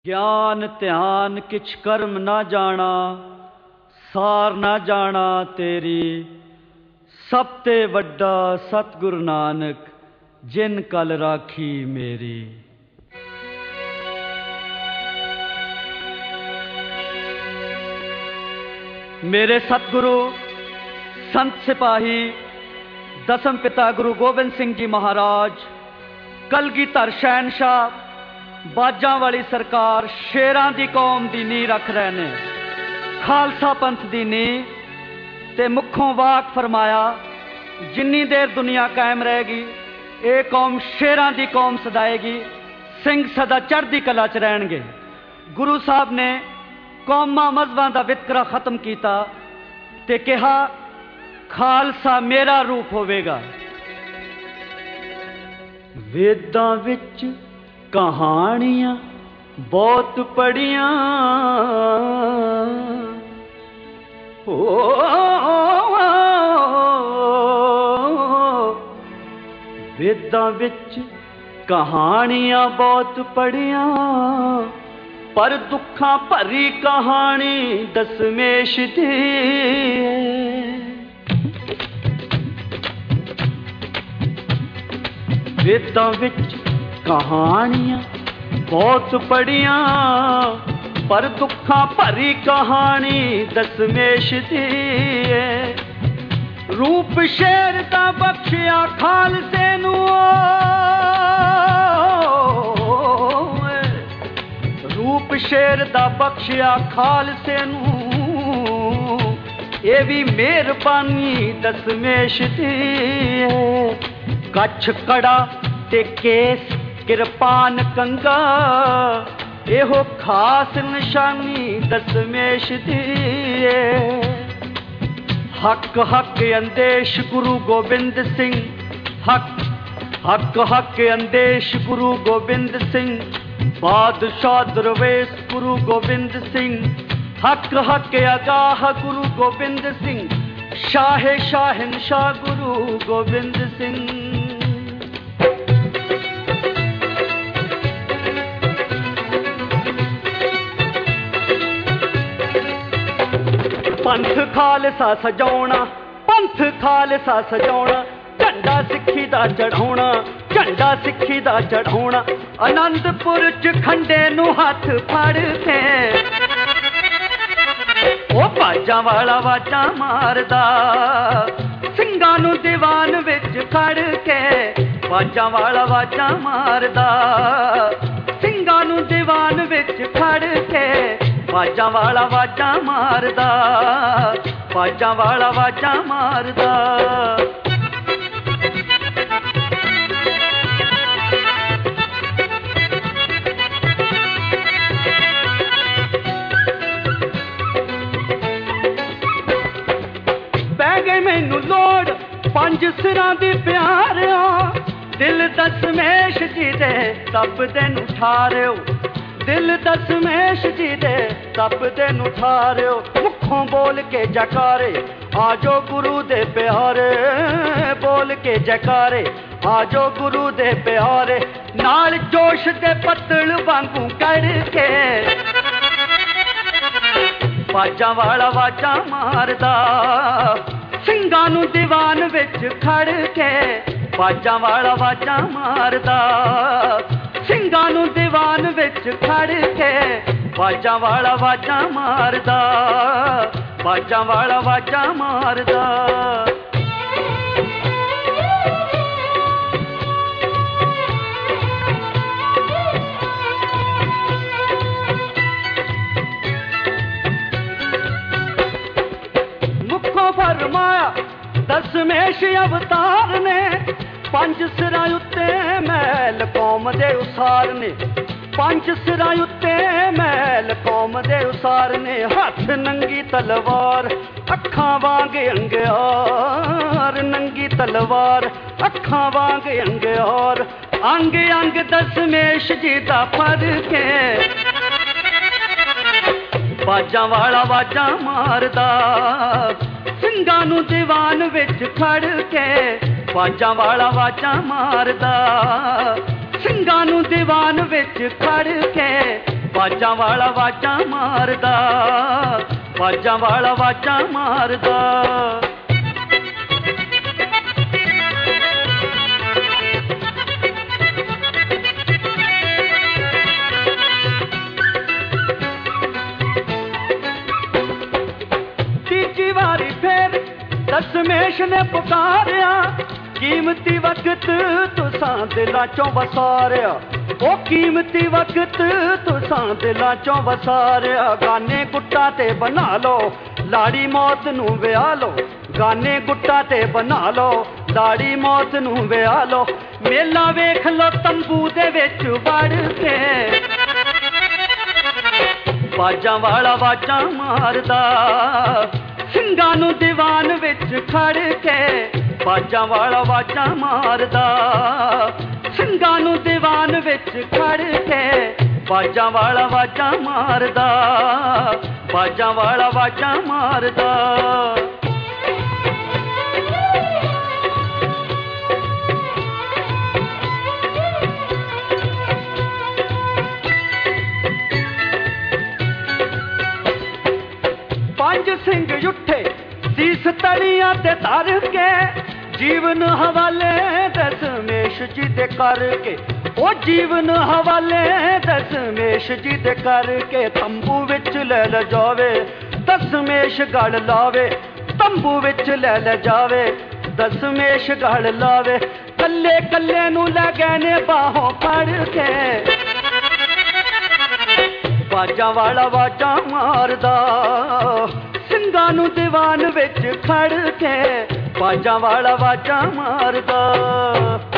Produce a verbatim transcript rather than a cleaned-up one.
ज्ञान ध्यान किछ कर्म ना जाना, सार ना जाना तेरी। सब ते वड्डा सतगुरु नानक, जिन कल राखी मेरी। मेरे सतगुरु संत सिपाही दसम पिता गुरु गोबिंद सिंह जी महाराज, कलगीधर शहनशाह, बाजां वाली सरकार शेरां दी कौम दी नींह रख रहे ने। खालसा पंथ दी नींह ते मुखों वाक फरमाया, जिन्नी देर दुनिया कायम रहेगी ये कौम शेरां दी कौम सदाएगी, सिंह सदा चढ़दी कला च रहणगे। गुरु साहब ने कौमां मजहबां दा वितकरा खत्म किया ते कहा खालसा मेरा रूप होवेगा। वेदां विच कहानियां बहुत पढ़ियां, ओ वेदां विच कहानियां बहुत पढ़ियां, पर दुखां भरी कहानी दशमेश दी। वेदां विच कहानियां बहुत पढ़ियां, पर दुखां भरी कहानी दशमेश दी। रूप शेर दा बख्शिया खालसे नू, रूप शेर दा बख्शिया खालसे नू, ये भी मेहरबानी दशमेश दी। कच्छ कड़ा ते केस किरपान कंगा, एहो खास निशानी दशमेश दी। हक हक अंदेश गुरु गोबिंद सिंह, हक हक हक अंदेश गुरु गोबिंद सिंह, बादशाह दरवेश गुरु गोबिंद सिंह। हक हक अगाह गुरु गोबिंद सिंह, शाहे शाहनशाह गुरु गोबिंद सिंह। पंथ खालसा सजाउणा, पंथ खालसा सजाउणा, झंडा सिक्खी दा चढ़ाउणा, झंडा सिक्खी दा चढ़ाउणा। आनंदपुर च खंडे नू हथ फड़ के ओ बाजां वाला वाजां मारदा, ਸਿੰਘਾਂ नू दीवान विच खड़ के बाजां वाला वाजां मारदा, ਸਿੰਘਾਂ नू दीवान विच खड़ के बाजां वाला वाजां मारदा, बाजां वाला वाजां मारदा। पै गई मैनू लोड़ पंज सिरां दी प्यारिया, दिल दशमेश जी दे तप दिन उठारियो, दिल दशमेश जी दे तप दिन उठारियो। मुखों बोल के जयकारे आजो गुरु दे प्यारे, बोल के जयकारे आजो गुरु दे प्यारे। नाल जोश दे पत्तल वांगू करके बाजां वाला वाजां मारदा, ਸਿੰਘਾਂ नू दीवान विच खड़ के बाजां वाला वाजां मारदा, ਸਿੰਘਾਂ नू दीवान विच खड़ के बाजां वाला वाजां मारदा, बाजां वाला वाजां मारदा। मुखों फरमाया दशमेश अवतार ने, पंज सिरां उत्ते महल कौम दे उसार ने, पंज सिरां उत्ते महल कौम दे उसार ने। हथ नंगी तलवार अखां वांग अंगियार, नंगी तलवार अखां वांग अंगियार। अंग अंग दशमेश जी दा फरके बाजां वाला वाजां मारदा, ਸਿੰਘਾਂ नू दीवान विच खड़ के बाजां वाला वाजां मारदा। ਸਿੰਘਾਂ ਨੂੰ ਦੀਵਾਨ ਵਿੱਚ ਖੜ ਕੇ ਬਾਜਾਂ ਵਾਲਾ ਵਾਜਾਂ ਮਾਰਦਾ, ਬਾਜਾਂ ਵਾਲਾ ਵਾਜਾਂ ਮਾਰਦਾ। ਤੀਜੀ ਵਾਰੀ ਫੇਰ ਦਸਮੇਸ਼ ਨੇ ਪੁਕਾਰਿਆ, ਕੀਮਤੀ ਵਕਤ ਤੁਸਾਂ ਦਿਲਾਂ ਚੋਂ ਵਸਾਰਿਆ, ਉਹ ਕੀਮਤੀ ਵਕਤ ਤੁਸਾਂ ਦਿਲਾਂ ਚੋਂ ਵਸਾਰਿਆ। ਗਾਨੇ ਗੁੱਟਾਂ ਤੇ ਬਣਾ ਲਓ ਲਾੜੀ ਮੌਤ ਨੂੰ ਵਿਆਹ ਲਓ, ਗਾਨੇ ਗੁੱਟਾਂ ਤੇ ਬਣਾ ਲਓ ਲਾੜੀ ਮੌਤ ਨੂੰ ਵਿਆਹ ਲਓ। ਮੇਲਾ ਵੇਖ ਲਓ ਤੰਬੂ ਦੇ ਵਿੱਚ ਵੜ ਕੇ, ਬਾਜਾਂ ਵਾਲਾ ਵਾਜਾਂ ਮਾਰਦਾ, ਸਿੰਘਾਂ ਨੂੰ ਦੀਵਾਨ ਵਿੱਚ ਖੜ ਕੇ, ਬਾਜਾਂ ਵਾਲਾ ਵਾਜਾਂ ਮਾਰਦਾ, ਸਿੰਘਾਂ ਨੂੰ ਦੀਵਾਨ ਵਿੱਚ ਖੜ ਕੇ, ਬਾਜਾਂ ਵਾਲਾ ਵਾਜਾਂ ਮਾਰਦਾ, ਬਾਜਾਂ ਵਾਲਾ ਵਾਜਾਂ ਮਾਰਦਾ। ਪੰਜ ਸਿੰਘ ਉੱਠੇ ਸੀਸ ਤਲੀਆਂ ਤੇ ਧਰ ਕੇ, ਜੀਵਨ ਹਵਾਲੇ ਦਸਮੇਸ਼ ਜੀ ਦੇ ਕਰਕੇ, ਉਹ ਜੀਵਨ ਹਵਾਲੇ ਦਸਮੇਸ਼ ਜੀ ਦੇ ਕਰਕੇ। ਤੰਬੂ ਵਿੱਚ ਲੈ ਲੈ ਜਾਵੇ ਦਸਮੇਸ਼ ਗਲ ਲਾਵੇ, ਤੰਬੂ ਵਿੱਚ ਲੈ ਲੈ ਜਾਵੇ ਦਸਮੇਸ਼ ਗਲ ਲਾਵੇ। ਕੱਲੇ ਕੱਲੇ ਨੂੰ ਲੈ ਗਏ ਨੇ ਬਾਹੋਂ ਫੜ ਕੇ, ਬਾਜਾਂ ਵਾਲਾ ਵਾਜਾਂ ਮਾਰਦਾ, ਸਿੰਘਾਂ ਨੂੰ ਦੀਵਾਨ ਵਿੱਚ ਖੜ ਕੇ, ਬਾਜਾਂ ਵਾਲਾ ਵਾਜਾਂ ਮਾਰਦਾ।